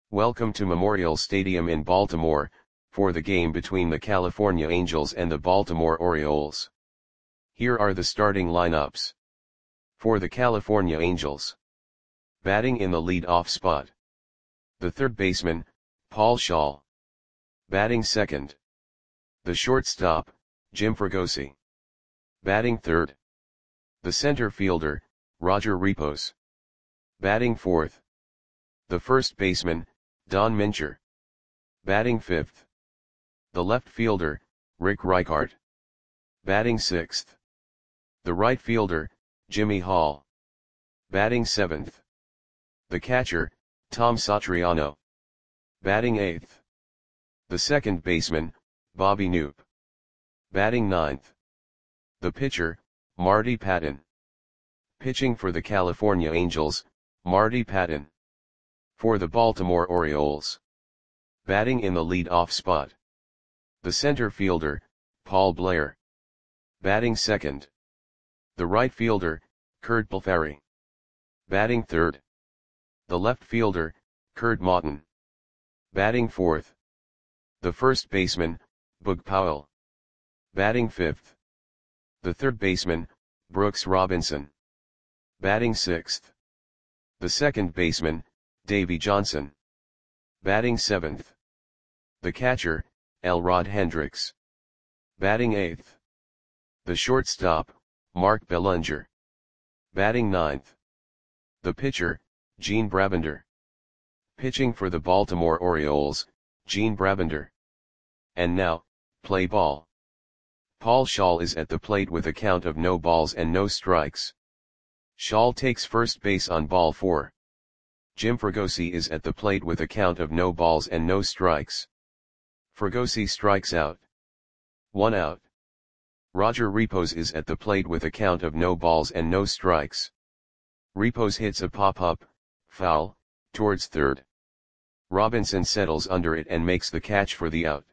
Welcome to Memorial Stadium in Baltimore, for the game between the California Angels and the Baltimore Orioles. Here are the starting lineups. For the California Angels. Batting in the lead-off spot. The third baseman, Paul Schaal. Batting second. The shortstop, Jim Fregosi. Batting third. The center fielder, Roger Repos. Batting fourth. The first baseman, Don Mincher. Batting fifth. The left fielder, Rick Reichart. Batting sixth. The right fielder, Jimmy Hall. Batting seventh. The catcher, Tom Satriano. Batting eighth. The second baseman, Bobby Knoop. Batting ninth. The pitcher, Marty Patton. Pitching for the California Angels, Marty Patton. For the Baltimore Orioles. Batting in the lead-off spot. The center fielder, Paul Blair. Batting second. The right fielder, Curt Blefary. Batting third. The left fielder, Curt Maughton. Batting fourth. The first baseman, Boog Powell. Batting fifth. The third baseman, Brooks Robinson. Batting sixth. The second baseman, Davey Johnson. Batting seventh. The catcher, Elrod Hendricks. Batting eighth. The shortstop, Mark Belanger. Batting ninth. The pitcher, Gene Brabender. Pitching for the Baltimore Orioles, Gene Brabender. And now, play ball. Paul Schaal is at the plate with a count of no balls and no strikes. Schaal takes first base on ball 4. Jim Fregosi is at the plate with a count of no balls and no strikes. Fregosi strikes out. 1 out. Roger Repos is at the plate with a count of no balls and no strikes. Repos hits a pop-up, foul, towards third. Robinson settles under it and makes the catch for the out.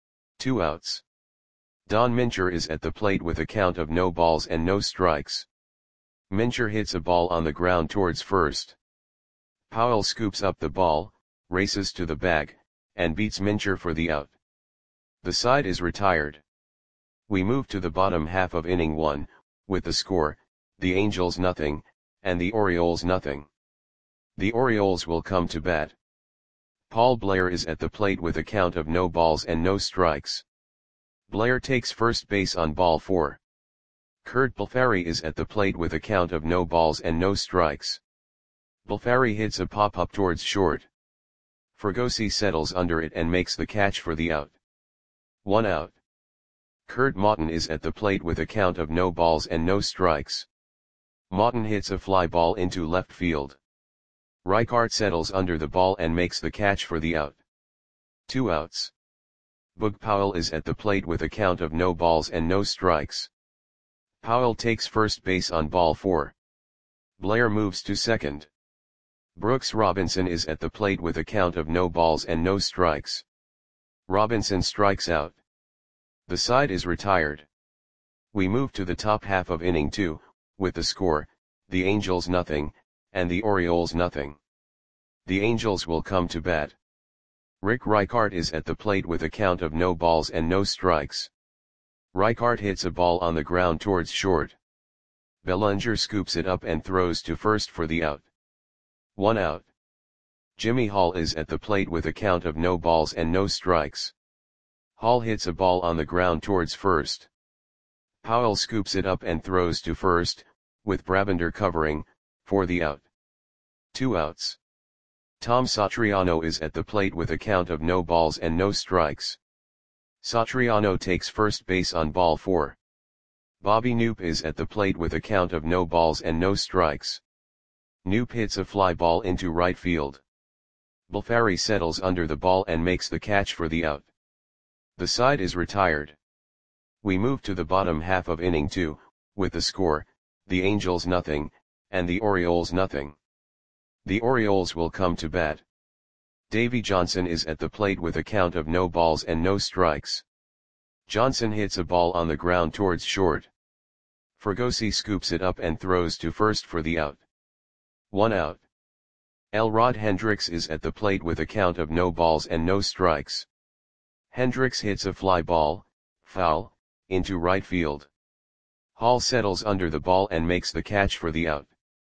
2 outs. Don Mincher is at the plate with a count of no balls and no strikes. Mincher hits a ball on the ground towards first. Powell scoops up the ball, races to the bag, and beats Mincher for the out. The side is retired. We move to the bottom half of inning 1, with the score, the Angels nothing, and the Orioles nothing. The Orioles will come to bat. Paul Blair is at the plate with a count of no balls and no strikes. Blair takes first base on ball 4. Curt Blefary is at the plate with a count of no balls and no strikes. Blefary hits a pop-up towards short. Fregosi settles under it and makes the catch for the out. 1 out. Curt Maughton is at the plate with a count of no balls and no strikes. Maughton hits a fly ball into left field. Reichart settles under the ball and makes the catch for the out. 2 outs. Boog Powell is at the plate with a count of no balls and no strikes. Powell takes first base on ball 4. Blair moves to second. Brooks Robinson is at the plate with a count of no balls and no strikes. Robinson strikes out. The side is retired. We move to the top half of inning 2, with the score, the Angels nothing, and the Orioles nothing. The Angels will come to bat. Rick Reichart is at the plate with a count of no balls and no strikes. Reichart hits a ball on the ground towards short. Belanger scoops it up and throws to first for the out. 1 out. Jimmy Hall is at the plate with a count of no balls and no strikes. Hall hits a ball on the ground towards first. Powell scoops it up and throws to first, with Brabender covering, for the out. 2 outs. Tom Satriano is at the plate with a count of no balls and no strikes. Satriano takes first base on ball 4. Bobby Knoop is at the plate with a count of no balls and no strikes. Knoop hits a fly ball into right field. Blefary settles under the ball and makes the catch for the out. The side is retired. We move to the bottom half of inning 2, with the score, the Angels nothing, and the Orioles nothing. The Orioles will come to bat. Davey Johnson is at the plate with a count of no balls and no strikes. Johnson hits a ball on the ground towards short. Fregosi scoops it up and throws to first for the out. 1 out. Elrod Hendricks is at the plate with a count of no balls and no strikes. Hendricks hits a fly ball, foul, into right field. Hall settles under the ball and makes the catch for the out.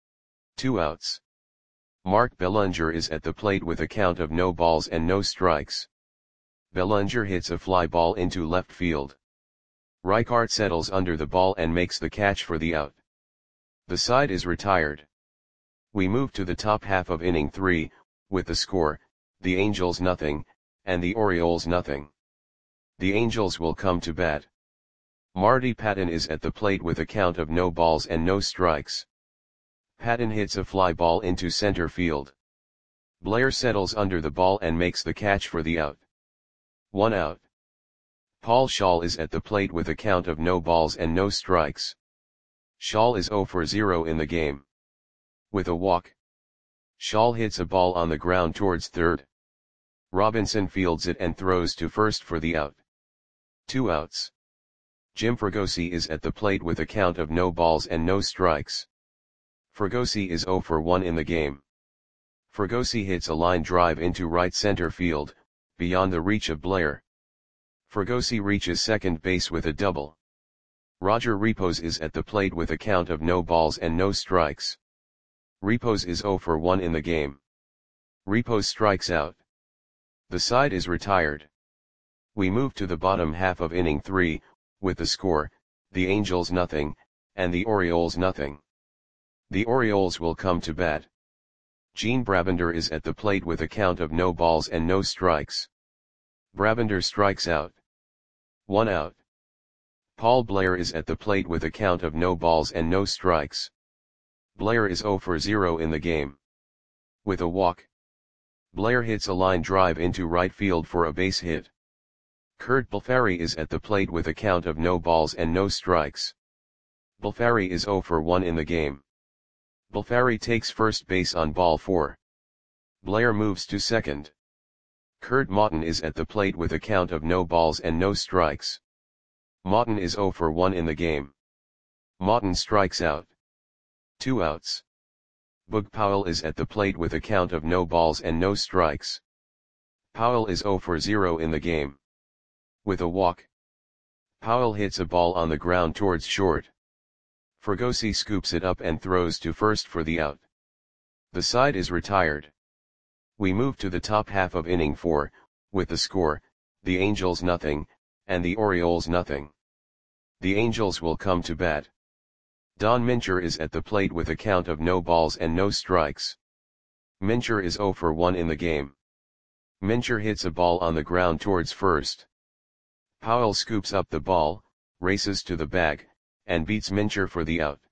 2 outs. Mark Bellinger is at the plate with a count of no balls and no strikes. Bellinger hits a fly ball into left field. Reichart settles under the ball and makes the catch for the out. The side is retired. We move to the top half of inning 3, with the score, the Angels nothing, and the Orioles nothing. The Angels will come to bat. Marty Patton is at the plate with a count of no balls and no strikes. Patton hits a fly ball into center field. Blair settles under the ball and makes the catch for the out. 1 out. Paul Schall is at the plate with a count of no balls and no strikes. Schall is 0 for 0 in the game. With a walk. Schall hits a ball on the ground towards third. Robinson fields it and throws to first for the out. 2 outs. Jim Fregosi is at the plate with a count of no balls and no strikes. Fregosi is 0 for 1 in the game. Fregosi hits a line drive into right center field, beyond the reach of Blair. Fregosi reaches second base with a double. Roger Repos is at the plate with a count of no balls and no strikes. Repos is 0 for 1 in the game. Repos strikes out. The side is retired. We move to the bottom half of inning 3, with the score, the Angels nothing, and the Orioles nothing. The Orioles will come to bat. Gene Brabender is at the plate with a count of no balls and no strikes. Brabender strikes out. 1 out. Paul Blair is at the plate with a count of no balls and no strikes. Blair is 0 for 0 in the game. With a walk. Blair hits a line drive into right field for a base hit. Kurt Balfari is at the plate with a count of no balls and no strikes. Balfari is 0 for 1 in the game. Balfari takes first base on ball 4. Blair moves to second. Kurt Maughton is at the plate with a count of no balls and no strikes. Maughton is 0 for 1 in the game. Maughton strikes out. 2 outs. Boog Powell is at the plate with a count of no balls and no strikes. Powell is 0 for 0 in the game. With a walk. Powell hits a ball on the ground towards short. Fregosi scoops it up and throws to first for the out. The side is retired. We move to the top half of inning 4, with the score, the Angels nothing, and the Orioles nothing. The Angels will come to bat. Don Mincher is at the plate with a count of no balls and no strikes. Mincher is 0 for 1 in the game. Mincher hits a ball on the ground towards first. Powell scoops up the ball, races to the bag, and beats Mincher for the out.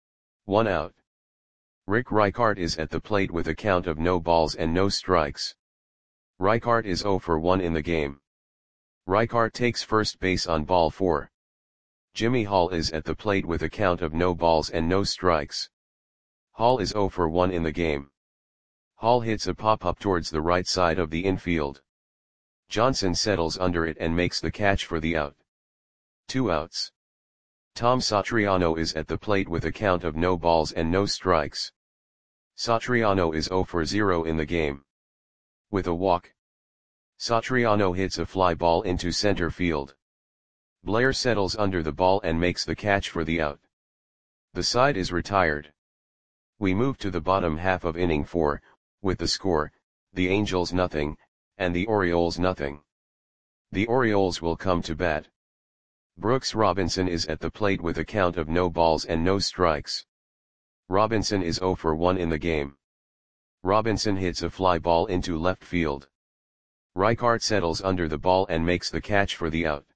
1 out. Rick Reichart is at the plate with a count of no balls and no strikes. Reichart is 0 for 1 in the game. Reichart takes first base on ball 4. Jimmy Hall is at the plate with a count of no balls and no strikes. Hall is 0 for 1 in the game. Hall hits a pop-up towards the right side of the infield. Johnson settles under it and makes the catch for the out. 2 outs. Tom Satriano is at the plate with a count of no balls and no strikes. Satriano is 0 for 0 in the game. With a walk. Satriano hits a fly ball into center field. Blair settles under the ball and makes the catch for the out. The side is retired. We move to the bottom half of inning 4, with the score, the Angels nothing, and the Orioles nothing. The Orioles will come to bat. Brooks Robinson is at the plate with a count of no balls and no strikes. Robinson is 0 for 1 in the game. Robinson hits a fly ball into left field. Reichart settles under the ball and makes the catch for the out.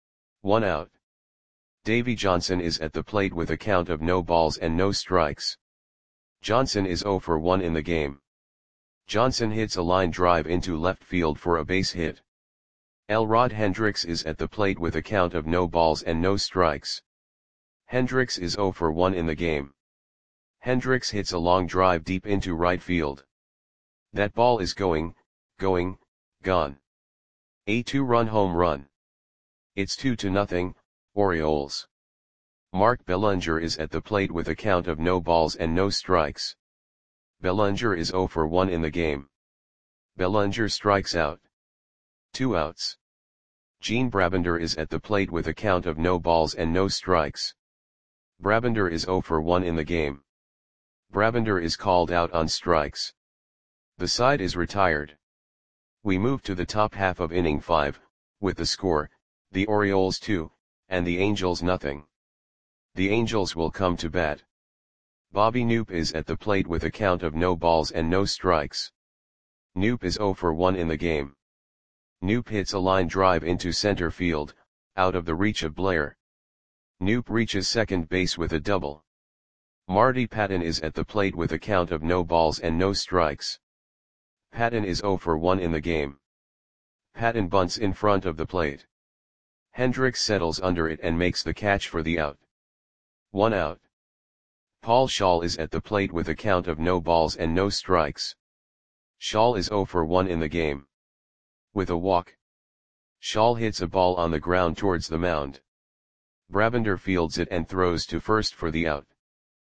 1 out. Davey Johnson is at the plate with a count of no balls and no strikes. Johnson is 0 for 1 in the game. Johnson hits a line drive into left field for a base hit. Elrod Hendricks is at the plate with a count of no balls and no strikes. Hendricks is 0 for 1 in the game. Hendricks hits a long drive deep into right field. That ball is gone. A 2-run home run. It's 2-0, Orioles. Mark Bellinger is at the plate with a count of no balls and no strikes. Bellinger is 0 for 1 in the game. Bellinger strikes out. 2 outs. Gene Brabander is at the plate with a count of no balls and no strikes. Brabander is 0 for 1 in the game. Brabander is called out on strikes. The side is retired. We move to the top half of inning 5, with the score, the Orioles 2, and the Angels nothing. The Angels will come to bat. Bobby Knoop is at the plate with a count of no balls and no strikes. Knoop is 0 for 1 in the game. Knoop hits a line drive into center field, out of the reach of Blair. Knoop reaches second base with a double. Marty Patton is at the plate with a count of no balls and no strikes. Patton is 0 for 1 in the game. Patton bunts in front of the plate. Hendricks settles under it and makes the catch for the out. 1 out. Paul Schaal is at the plate with a count of no balls and no strikes. Schaal is 0 for 1 in the game. With a walk. Schaal hits a ball on the ground towards the mound. Brabander fields it and throws to first for the out.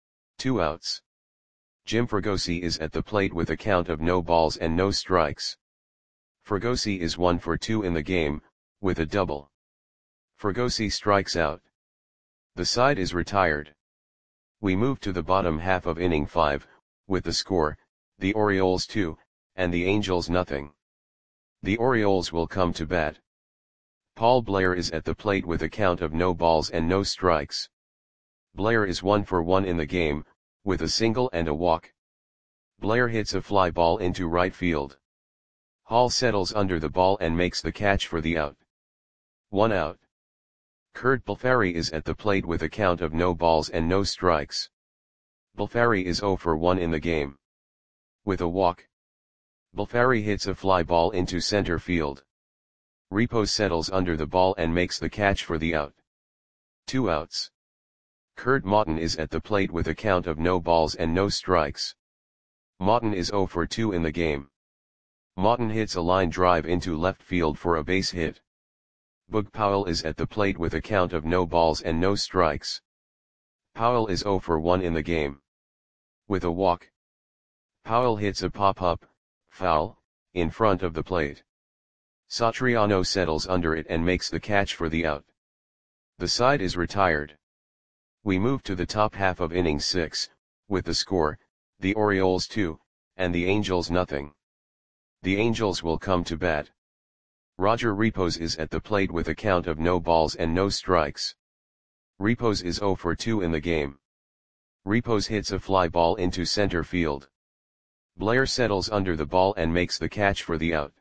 2 outs. Jim Fregosi is at the plate with a count of no balls and no strikes. Fregosi is 1 for 2 in the game, with a double. Fregosi strikes out. The side is retired. We move to the bottom half of inning 5, with the score, the Orioles 2, and the Angels nothing. The Orioles will come to bat. Paul Blair is at the plate with a count of no balls and no strikes. Blair is 1 for 1 in the game, with a single and a walk. Blair hits a fly ball into right field. Hall settles under the ball and makes the catch for the out. 1 out. Curt Balfari is at the plate with a count of no balls and no strikes. Balfari is 0 for 1 in the game. With a walk. Balfari hits a fly ball into center field. Repos settles under the ball and makes the catch for the out. 2 outs. Kurt Maughton is at the plate with a count of no balls and no strikes. Maughton is 0 for 2 in the game. Maughton hits a line drive into left field for a base hit. Boog Powell is at the plate with a count of no balls and no strikes. Powell is 0 for 1 in the game. With a walk. Powell hits a pop-up, foul, in front of the plate. Satriano settles under it and makes the catch for the out. The side is retired. We move to the top half of inning 6, with the score, the Orioles 2, and the Angels nothing. The Angels will come to bat. Roger Repos is at the plate with a count of no balls and no strikes. Repos is 0 for 2 in the game. Repos hits a fly ball into center field. Blair settles under the ball and makes the catch for the out.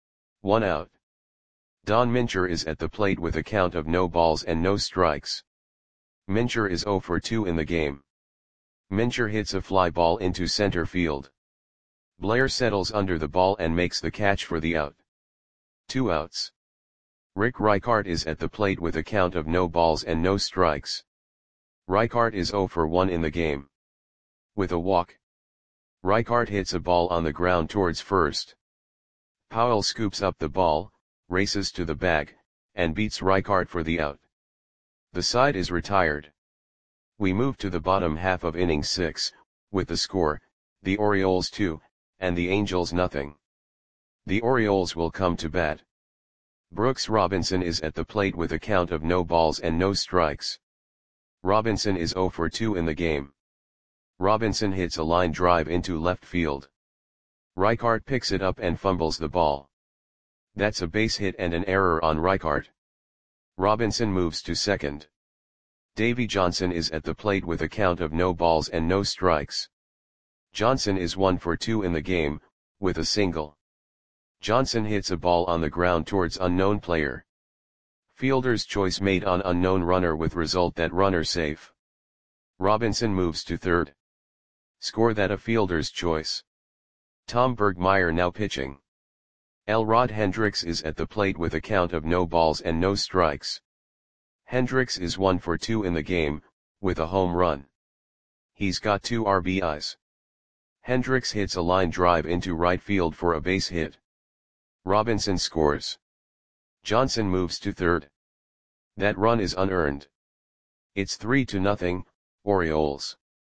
1 out. Don Mincher is at the plate with a count of no balls and no strikes. Mincher is 0 for 2 in the game. Mincher hits a fly ball into center field. Blair settles under the ball and makes the catch for the out. 2 outs. Rick Reichart is at the plate with a count of no balls and no strikes. Reichart is 0 for 1 in the game. With a walk. Reichart hits a ball on the ground towards first. Powell scoops up the ball, races to the bag, and beats Reichart for the out. The side is retired. We move to the bottom half of inning 6, with the score, the Orioles 2, and the Angels nothing. The Orioles will come to bat. Brooks Robinson is at the plate with a count of no balls and no strikes. Robinson is 0 for 2 in the game. Robinson hits a line drive into left field. Reichart picks it up and fumbles the ball. That's a base hit and an error on Reichart. Robinson moves to second. Davey Johnson is at the plate with a count of no balls and no strikes. Johnson is 1 for 2 in the game, with a single. Johnson hits a ball on the ground towards unknown player. Fielder's choice made on unknown runner with result that runner safe. Robinson moves to third. Score that a fielder's choice. Tom Bergmeyer now pitching. Elrod Hendricks is at the plate with a count of no balls and no strikes. Hendricks is 1 for 2 in the game, with a home run. He's got 2 RBIs. Hendricks hits a line drive into right field for a base hit. Robinson scores. Johnson moves to third. That run is unearned. It's 3-0, Orioles.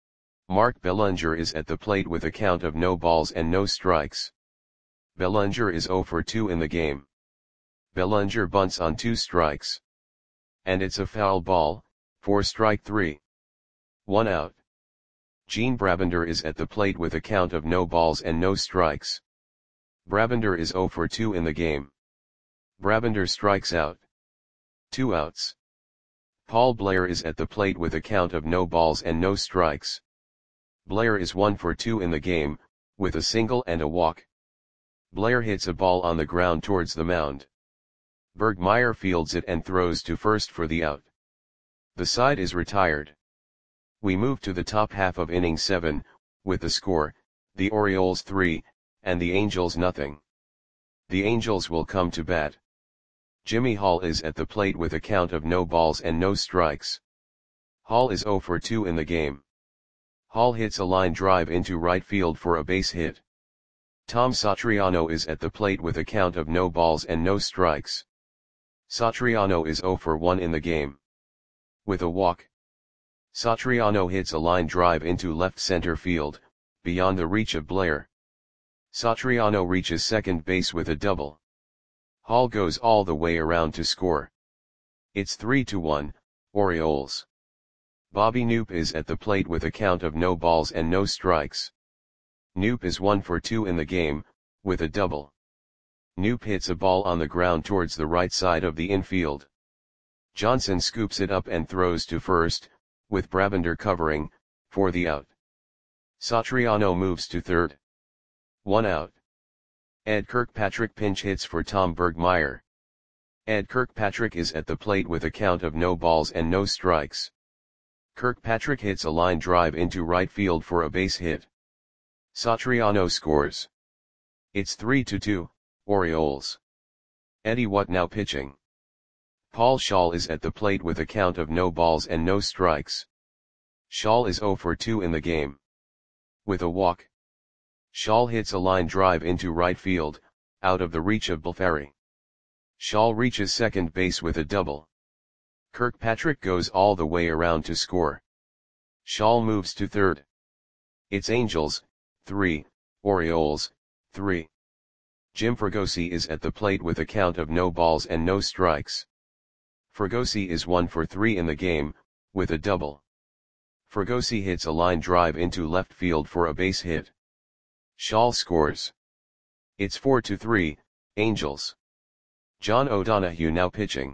Mark Bellinger is at the plate with a count of no balls and no strikes. Bellinger is 0 for 2 in the game. Bellinger bunts on 2 strikes. And it's a foul ball, for strike 3. 1 out. Gene Brabender is at the plate with a count of no balls and no strikes. Brabender is 0 for 2 in the game. Brabender strikes out. 2 outs. Paul Blair is at the plate with a count of no balls and no strikes. Blair is 1 for 2 in the game, with a single and a walk. Blair hits a ball on the ground towards the mound. Bergmeyer fields it and throws to first for the out. The side is retired. We move to the top half of inning 7, with the score, the Orioles 3, and the Angels nothing. The Angels will come to bat. Jimmy Hall is at the plate with a count of no balls and no strikes. Hall is 0 for 2 in the game. Hall hits a line drive into right field for a base hit. Tom Satriano is at the plate with a count of no balls and no strikes. Satriano is 0 for 1 in the game. With a walk. Satriano hits a line drive into left center field, beyond the reach of Blair. Satriano reaches second base with a double. Hall goes all the way around to score. It's 3-1, Orioles. Bobby Knoop is at the plate with a count of no balls and no strikes. Knoop is 1 for 2 in the game, with a double. Knoop hits a ball on the ground towards the right side of the infield. Johnson scoops it up and throws to first, with Brabender covering, for the out. Satriano moves to third. 1 out. Ed Kirkpatrick pinch hits for Tom Bergmeyer. Ed Kirkpatrick is at the plate with a count of no balls and no strikes. Kirkpatrick hits a line drive into right field for a base hit. Satriano scores. It's 3-2, Orioles. Eddie What now pitching. Paul Schall is at the plate with a count of no balls and no strikes. Schall is 0 for 2 in the game. With a walk. Schall hits a line drive into right field, out of the reach of Belfari. Schall reaches second base with a double. Kirkpatrick goes all the way around to score. Schall moves to third. It's Angels, 3, Orioles, 3. Jim Fregosi is at the plate with a count of no balls and no strikes. Fregosi is 1 for 3 in the game, with a double. Fregosi hits a line drive into left field for a base hit. Schall scores. It's 4-3, Angels. John O'Donohue now pitching.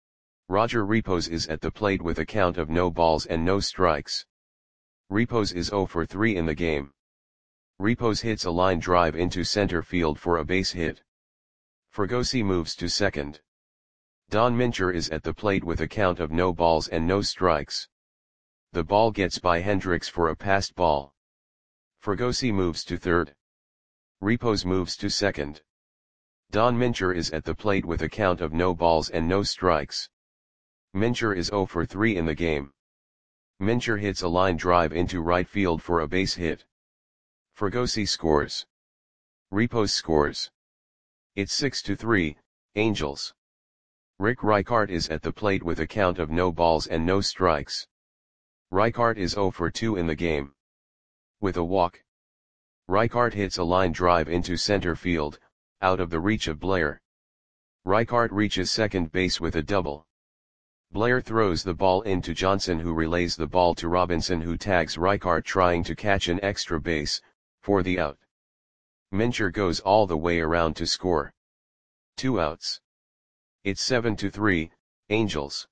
Roger Repos is at the plate with a count of no balls and no strikes. Repos is 0 for 3 in the game. Repos hits a line drive into center field for a base hit. Fregosi moves to second. Don Mincher is at the plate with a count of no balls and no strikes. The ball gets by Hendricks for a passed ball. Fregosi moves to third. Repos moves to second. Don Mincher is at the plate with a count of no balls and no strikes. Mincher is 0 for 3 in the game. Mincher hits a line drive into right field for a base hit. Fregosi scores. Repos scores. It's 6-3, Angels. Rick Reichart is at the plate with a count of no balls and no strikes. Reichart is 0 for 2 in the game. With a walk. Reichart hits a line drive into center field, out of the reach of Blair. Reichart reaches second base with a double. Blair throws the ball into Johnson, who relays the ball to Robinson, who tags Reichart trying to catch an extra base, for the out. Mincher goes all the way around to score. 2 outs. It's 7-3, Angels.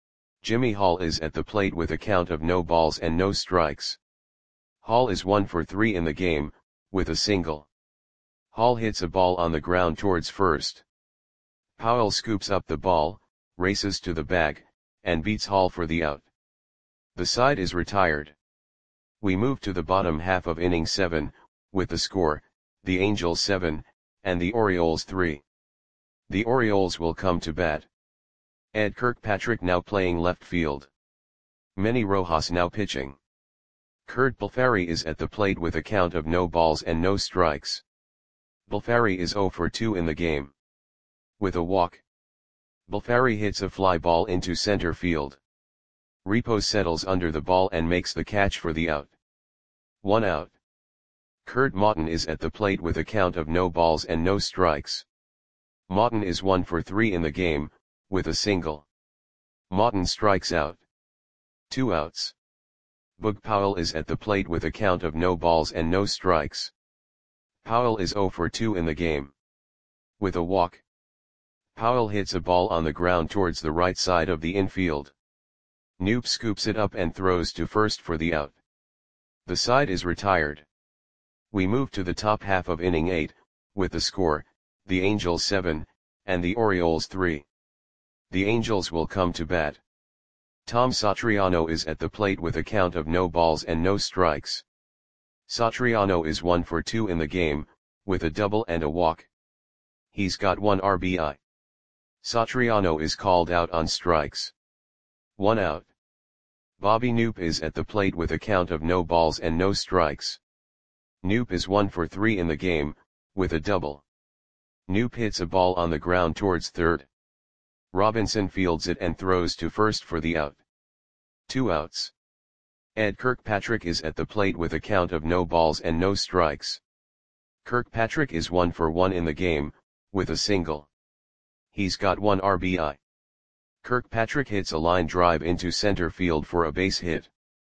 Jimmy Hall is at the plate with a count of no balls and no strikes. Hall is 1 for 3 in the game, with a single. Hall hits a ball on the ground towards first. Powell scoops up the ball, races to the bag, and beats Hall for the out. The side is retired. We move to the bottom half of inning 7, with the score, the Angels 7, and the Orioles 3. The Orioles will come to bat. Ed Kirkpatrick now playing left field. Manny Rojas now pitching. Kurt Belfari is at the plate with a count of no balls and no strikes. Belfari is 0 for 2 in the game. With a walk. Belfari hits a fly ball into center field. Repos settles under the ball and makes the catch for the out. 1 out. Kurt Maughton is at the plate with a count of no balls and no strikes. Maughton is 1 for 3 in the game, with a single. Maughton strikes out. 2 outs. Boog Powell is at the plate with a count of no balls and no strikes. Powell is 0 for 2 in the game. With a walk. Powell hits a ball on the ground towards the right side of the infield. Knoop scoops it up and throws to first for the out. The side is retired. We move to the top half of inning 8, with the score, the Angels 7, and the Orioles 3. The Angels will come to bat. Tom Satriano is at the plate with a count of no balls and no strikes. Satriano is 1 for 2 in the game, with a double and a walk. He's got 1 RBI. Satriano is called out on strikes. 1 out. Bobby Knoop is at the plate with a count of no balls and no strikes. Knoop is 1 for 3 in the game, with a double. Knoop hits a ball on the ground towards third. Robinson fields it and throws to first for the out. 2 outs. Ed Kirkpatrick is at the plate with a count of no balls and no strikes. Kirkpatrick is 1 for 1 in the game, with a single. He's got 1 RBI. Kirkpatrick hits a line drive into center field for a base hit.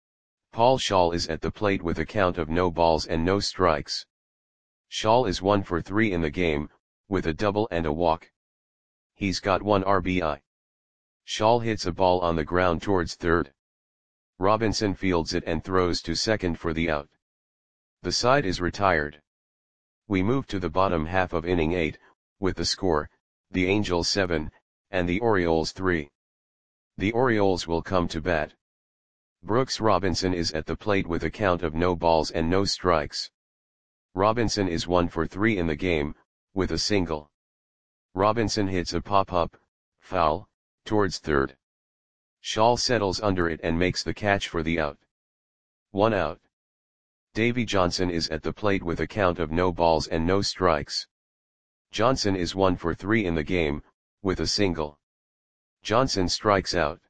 Paul Schaal is at the plate with a count of no balls and no strikes. Schaal is 1 for 3 in the game, with a double and a walk. He's got 1 RBI. Schaal hits a ball on the ground towards third. Robinson fields it and throws to second for the out. The side is retired. We move to the bottom half of inning 8, with the score, the Angels 7, and the Orioles 3. The Orioles will come to bat. Brooks Robinson is at the plate with a count of no balls and no strikes. Robinson is 1 for 3 in the game, with a single. Robinson hits a pop-up, foul, towards third. Schaal settles under it and makes the catch for the out. 1 out. Davey Johnson is at the plate with a count of no balls and no strikes. Johnson is 1 for 3 in the game, with a single. Johnson strikes out.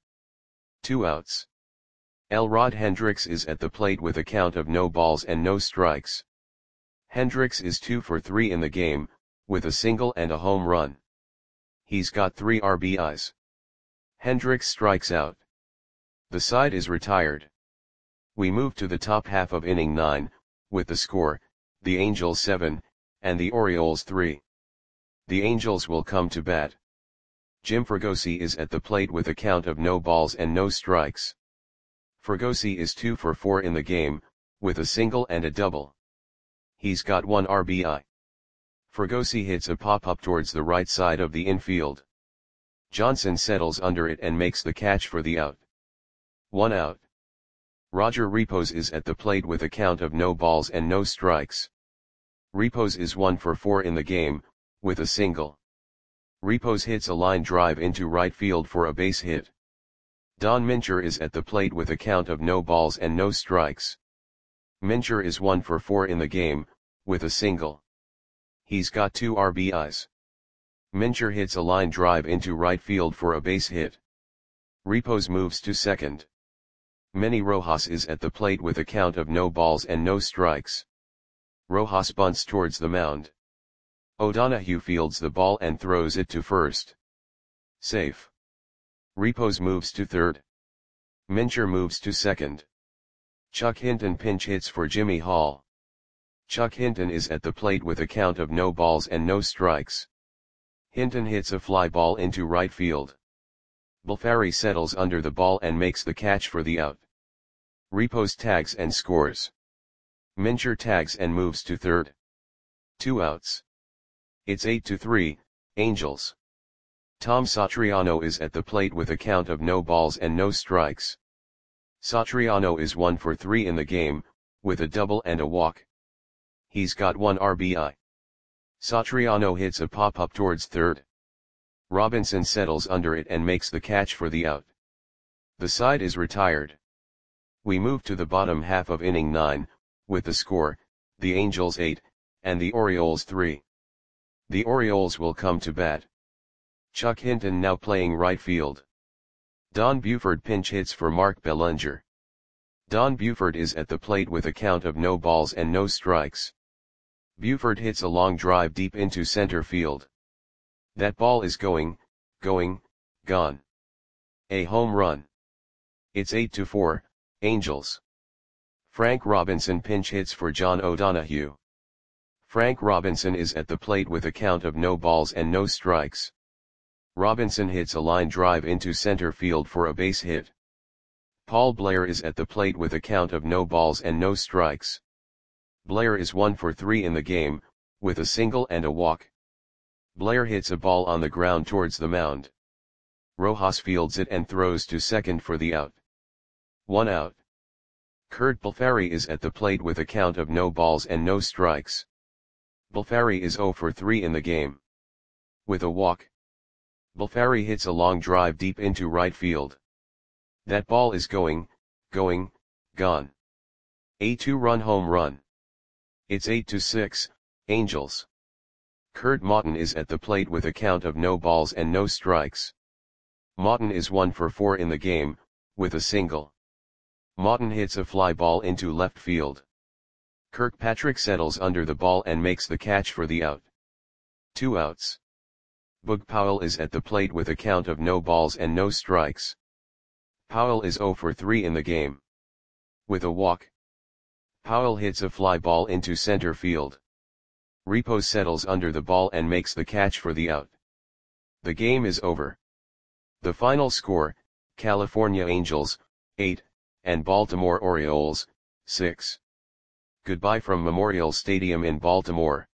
2 outs. Elrod Hendricks is at the plate with a count of no balls and no strikes. Hendricks is 2 for 3 in the game, with a single and a home run. He's got 3 RBIs. Hendricks strikes out. The side is retired. We move to the top half of inning 9, with the score, the Angels 7, and the Orioles 3. The Angels will come to bat. Jim Fregosi is at the plate with a count of no balls and no strikes. Fregosi is 2 for 4 in the game, with a single and a double. He's got 1 RBI. Fregosi hits a pop-up towards the right side of the infield. Johnson settles under it and makes the catch for the out. 1 out. Roger Repos is at the plate with a count of no balls and no strikes. Repos is 1 for 4 in the game, with a single. Repos hits a line drive into right field for a base hit. Don Mincher is at the plate with a count of no balls and no strikes. Mincher is 1 for 4 in the game, with a single. He's got 2 RBIs. Mincher hits a line drive into right field for a base hit. Repos moves to second. Manny Rojas is at the plate with a count of no balls and no strikes. Rojas bunts towards the mound. O'Donohue fields the ball and throws it to first. Safe. Repos moves to third. Mincher moves to second. Chuck Hinton pinch hits for Jimmy Hall. Chuck Hinton is at the plate with a count of no balls and no strikes. Hinton hits a fly ball into right field. Bulfari settles under the ball and makes the catch for the out. Repos tags and scores. Mincher tags and moves to third. 2 outs. It's 8-3, Angels. Tom Satriano is at the plate with a count of no balls and no strikes. Satriano is 1 for 3 in the game, with a double and a walk. He's got 1 RBI. Satriano hits a pop-up towards third. Robinson settles under it and makes the catch for the out. The side is retired. We move to the bottom half of inning 9, with the score, the Angels 8, and the Orioles 3. The Orioles will come to bat. Chuck Hinton now playing right field. Don Buford pinch hits for Mark Bellinger. Don Buford is at the plate with a count of no balls and no strikes. Buford hits a long drive deep into center field. That ball is going, gone. A home run. It's 8-4, Angels. Frank Robinson pinch hits for John O'Donohue. Frank Robinson is at the plate with a count of no balls and no strikes. Robinson hits a line drive into center field for a base hit. Paul Blair is at the plate with a count of no balls and no strikes. Blair is 1 for 3 in the game, with a single and a walk. Blair hits a ball on the ground towards the mound. Rojas fields it and throws to second for the out. 1 out. Curt Balfari is at the plate with a count of no balls and no strikes. Balfari is 0 for 3 in the game. With a walk. Balfari hits a long drive deep into right field. That ball is going, gone. A 2-run home run. It's 8-6, Angels. Curt Maughton is at the plate with a count of no balls and no strikes. Maughton is 1 for 4 in the game, with a single. Maughton hits a fly ball into left field. Kirkpatrick settles under the ball and makes the catch for the out. 2 outs. Boog Powell is at the plate with a count of no balls and no strikes. Powell is 0 for 3 in the game. With a walk. Powell hits a fly ball into center field. Repos settles under the ball and makes the catch for the out. The game is over. The final score, California Angels, 8, and Baltimore Orioles, 6. Goodbye from Memorial Stadium in Baltimore.